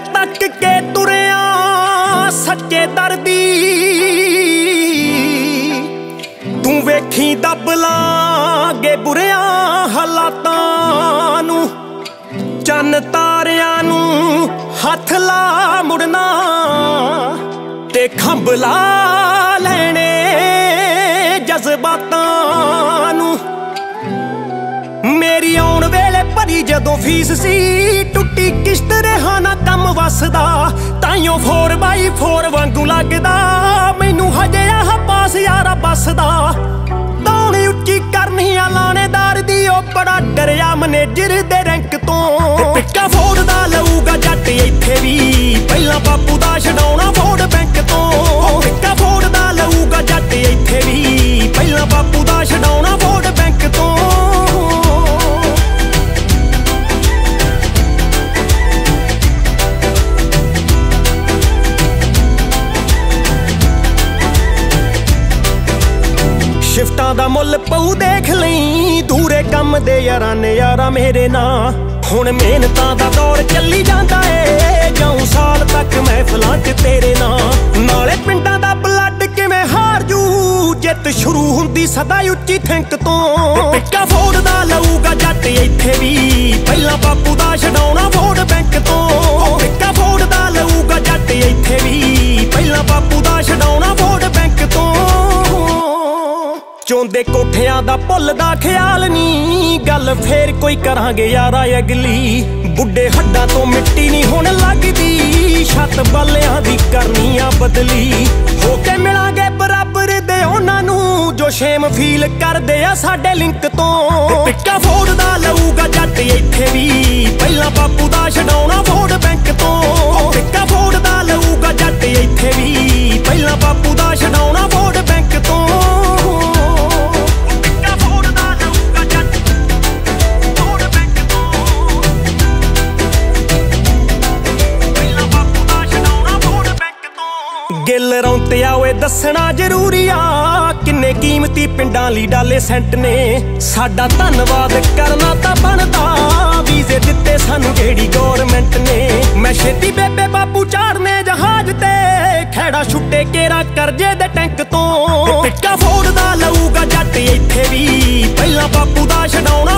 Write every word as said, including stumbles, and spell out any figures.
तक के तुरिया सच्चे दर्दी तू वेखी दब लांगे बुरिया हालातां नू चन्न तारियां नू हथ ला मुड़ना ते खंभ ला लेने जज्बातां नू। मेरी आउण वेले भरी जदों फीस सी टुट्टी किश्त रहा ना कम वसदा ताइयों फोर बाई फोर वांगू लगदा मैनू हजे आह पास यारा बसदा। दौड़ी उच्ची करनी आ लाणेदार दी ओ बड़ा डरिया मैनेजर दे रैंक तो पिक्का फोड़दा लऊगा जट इत्थे भी पहला बापू दा छडाउणा वोट बैंक तो पिक्का फोड़दा लऊगा जट इत्थे भी पहला बापू दा छडाउणा वोट बैंक तो। शिफ्टां दा मुल पऊ देख लई दूरे कम दे यारां ने यारा मेरे ना हुण मेहनतां दा दौर चली जांदा ए जाऊं साल तक महफिलां च तेरे ना नाले पिंडां दा ब्लड किवें हार जू जित शुरू हुंदी सदा उच्ची थिंक तो पिक्का फोड़दा लऊगा जट इत्थे भी पहला बापू दा छडाउणा वोट बैंक तो पिक्का फोड़दा लऊगा जट इत्थे भी पहला बापू दा छडाउणा वोट बैंक तो। चोंदे कोठियां दा भुलदा ख्याल नी गल फेर कोई करांगे यारा अगली बुढ़े हड्डां तो मिट्टी नी होण लगदी छत बालियां दी करनी आ बदली होके मिलांगे बराबर दे उन्हां नू जो शेम फील करदे आ साडे लिंक तो पिक्का फोड़दा लऊगा जट इत्थे भी पहला बापू दा छडाउणा वोट बैंक तो पिक्का फोड़दा लऊगा जट इत्थे भी पहला बापू दा छडाउणा वोट बैंक तो। गिल रौंतिया ओए दसना जरूरी आ किन्ने कीमती पिंडां ली डाले सेंट ने साडा धन्नवाद करना तां बनदा वीजे दित्ते सानू जेड़ी गौरमेंट ने। मैं छेती बेबे बापू चाड़ने जहाज ते खैड़ा छुट्टे केरा करजे दे टैंक तो पिक्का फोड़दा लऊगा जट इत्थे भी पहला बापू दा छडाउणा